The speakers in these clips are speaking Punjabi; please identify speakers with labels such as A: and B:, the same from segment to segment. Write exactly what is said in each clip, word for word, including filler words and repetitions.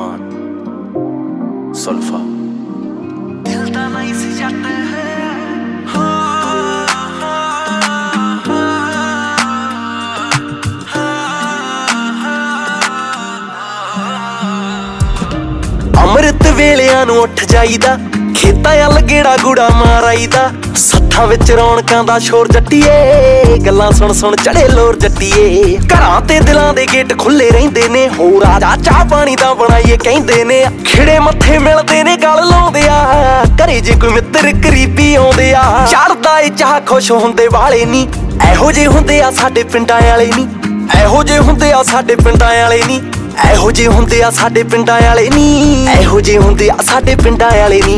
A: रहमान सुल्फा
B: दिल दा नहीं सी जट अमृत वेलियां नूं उठ जाईदा खेतां अल गेड़ा गुड़ा मार आईदा सत्थां विच रौणकां दा शोर जट्टीए गल्लां सुण सुण चढ़े लोर जट्टीए घरां ते दिलां दे गेट खुले रहिंदे ने हो राजा चाह पानी दा बनाईए कहिंदे ने खिड़े मत्थे मिलदे ने गल लाउंदे आ घरे जे कोई मित्र करीबी आउंदे आ चढ़दा ए चाह खुश हुंदे वाले नी एहो जे हुंदे आ साडे पिंडां वाले नी एहो जे हुंदे आ साडे पिंडां वाले नी एहो जे हुंदे आ साडे पिंडां वाले नी एहो जे हुंदे आ साडे पिंडां वाले नी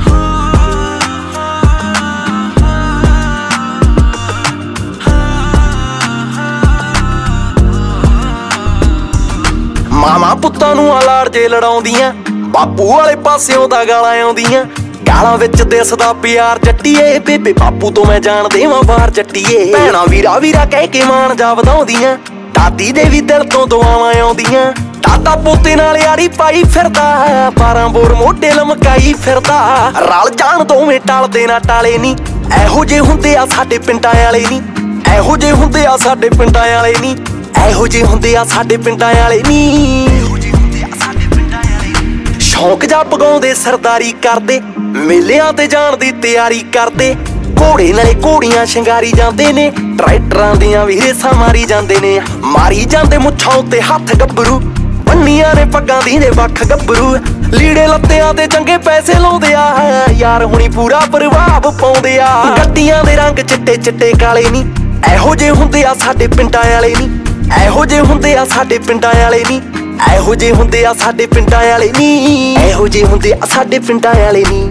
B: मामा पुत्तां नूं लाड़ जे लड़ाउंदियां बापू वाले पासिओं दा गालां आउंदियां गालां विच दिसदा प्यार जट्टीए बेबे बापू तो मैं जान देवां बाहर जट्टीए भैणां वीरा वीरा कह के मान जा वधाउंदियां दादी दे भी दिल तो दुआवां आउंदियां दादा पोते नाल यारी पाई फिरदा बारां बोर मोढे लमकाई फिरदा रल जाण दोवें टलदे ना टाले नी एहो जे हुंदे आ साडे पिंडां वाले नी एहो जे हुंदे आ साडे पिंडां वाले नी एहो जे हुंदे आ साडे पिंडां वाले नी शौक जा पगाउंदे सरदारी करदे मेलिਆਂ ते जाण दी तैयारी करदे घोड़े नाले घोड़ियां शिंगारी जांदे ने ट्रैक्टरां दियां भी रेसां मारी जांदे ने मारी जांदे मुੱਛਾਂ उत्ते हत्थ गब्बरू ਬੰਨੀਆਂ ਨੇ ਪੱਗਾਂ ਦੀ ਦੇ ਵੱਖ ਗੱਭਰੂ ਲੀੜੇ ਲੱਤਿਆਂ ਤੇ ਚੰਗੇ ਪੈਸੇ ਲਾਉਂਦੇ ਆ ਯਾਰ ਹੁਣੀ ਪੂਰਾ ਪ੍ਰਭਾਵ ਪਾਉਂਦੇ ਆ ਗੱਡੀਆਂ ਦੇ ਰੰਗ ਚਿੱਟੇ ਚਿੱਟੇ ਕਾਲੇ ਨੀ ਇਹੋ ਜੇ ਹੁੰਦੇ ਆ ਸਾਡੇ ਪਿੰਡਾਂ ਵਾਲੇ ਨੀ ਇਹੋ ਜੇ ਹੁੰਦੇ ਆ ਸਾਡੇ ਪਿੰਡਾਂ ਵਾਲੇ ਨੀ ਇਹੋ ਜੇ ਹੁੰਦੇ ਆ ਸਾਡੇ ਪਿੰਡਾਂ ਵਾਲੇ ਨੀ ਇਹੋ ਜੇ ਹੁੰਦੇ ਆ ਸਾਡੇ ਪਿੰਡਾਂ ਵਾਲੇ ਨੀ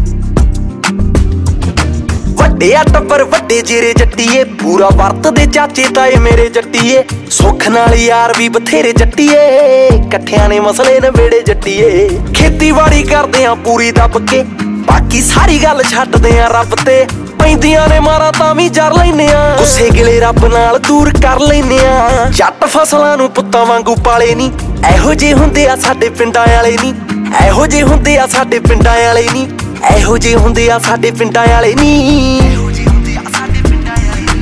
B: ਵੱਡੇ ਆ ਟੱਬਰ ਵੱਡੇ ਜੇਰੇ ਜੱਟੀਏ ਪੂਰਾ ਵਰਤਦੇ ਚਾਚੇ ਤਾਏ ਮੇਰੇ ਜੱਟੀਏ ਸੁੱਖ ਨਾਲ ਯਾਰ ਵੀ ਬਥੇਰੇ ਜੱਟੀਏ ਇਕੱਠਿਆਂ ਨੇ ਮਸਲੇ ਨਵੇੜੇ ਜੱਟੀਏ ਖੇਤੀਬਾੜੀ ਕਰਦੇ ਆ ਪੂਰੀ ਦੱਬ ਕੇ ਬਾਕੀ ਸਾਰੀ ਗੱਲ ਛੱਡਦੇ ਆ ਰੱਬ ਤੇ ਪੈਂਦੀਆਂ ਨੇ ਮਾਰਾਂ ਤਾਂ ਵੀ ਜਰ ਲੈਨੇ ਆ ਗੁੱਸੇ ਗਿਲੇ ਰੱਬ ਨਾਲ ਦੂਰ ਕਰ ਲੈਨੇ ਆ ਜੱਟ ਫਸਲਾਂ ਨੂੰ ਪੁੱਤਾਂ ਵਾਂਗੂ ਪਾਲੇ ਨੀ ਇਹੋ ਜਿਹੇ ਹੁੰਦੇ ਆ ਸਾਡੇ ਪਿੰਡਾਂ ਵਾਲੇ ਨੀ ਇਹੋ ਜਿਹੇ ਹੁੰਦੇ ਆ ਸਾਡੇ ਪਿੰਡਾਂ ਵਾਲੇ ਨੀ ਇਹੋ ਜਿਹੇ ਹੁੰਦੇ ਆ ਸਾਡੇ ਪਿੰਡਾਂ ਵਾਲੇ ਨੀ ਇਹੋ ਜਿਹੇ ਹੁੰਦੇ ਆ ਸਾਡੇ ਪਿੰਡਾਂ ਵਾਲੇ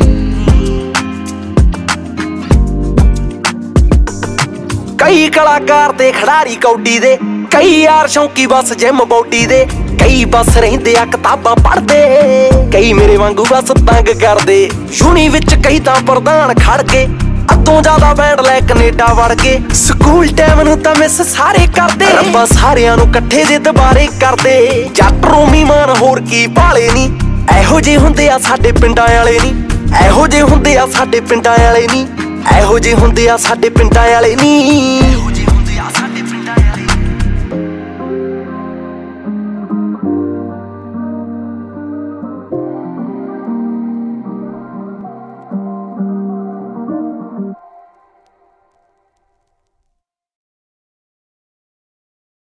B: ਕਈ ਕਲਾਕਾਰ ਤੇ ਖਿਡਾਰੀ ਕੌਡੀ ਦੇ ਕਈ ਯਾਰ ਸ਼ੌਂਕੀ ਬਸ ਜਿਮ ਬੌਡੀ ਦੇ ਕਈ ਬਸ ਰਹਿੰਦੇ ਆ ਕਿਤਾਬਾਂ ਪੜ੍ਹਦੇ ਕਈ ਮੇਰੇ ਵਾਂਗੂ ਬਸ ਤੰਗ ਕਰਦੇ ਯੂਨੀ ਵਿੱਚ ਕਈ ਤਾਂ ਪ੍ਰਧਾਨ ਖੜ ਕੇ ਅੱਧੋਂ ਜ਼ਿਆਦਾ ਬੈਂਡ ਲੈ ਕੈਨੇਡਾ ਵੜ ਕੇ ਸਕੂਲ ਟਾਈਮ ਨੂੰ ਤਾਂ ਮਿਸ ਸਾਰੇ ਕਰਦੇ ਰੱਬਾ ਸਾਰਿਆਂ ਨੂੰ ਇਕੱਠੇ ਦੇ ਦੁਬਾਰੇ ਕਰਦੇ ਜੱਟ ਰੋਮੀ ਮਾਨ ਹੋਰ ਕੀ ਭਾਲੇ ਨੀ ਇਹੋ ਜਿਹੇ ਹੁੰਦੇ ਆ ਸਾਡੇ ਪਿੰਡਾਂ ਵਾਲੇ ਨੀ ਇਹੋ ਜਿਹੇ ਹੁੰਦੇ ਆ ਸਾਡੇ ਪਿੰਡਾਂ ਵਾਲੇ ਨੀ ਇਹੋ ਜਿਹੇ ਹੁੰਦੇ ਆ ਸਾਡੇ ਪਿੰਡਾਂ ਵਾਲੇ ਨੀ